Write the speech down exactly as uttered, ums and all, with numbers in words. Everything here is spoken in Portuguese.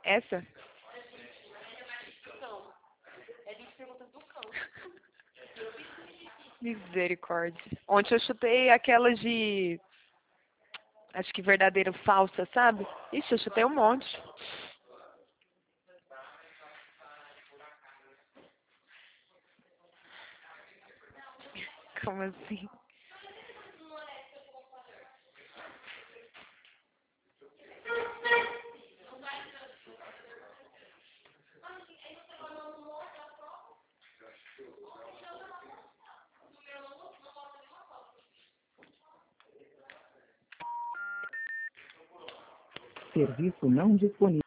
Essa? É vinte perguntas do cão. Misericórdia. Ontem eu chutei aquelas de... Acho que verdadeiro falsa, sabe? Ixi, eu chutei um monte. Como assim? Serviço não disponível.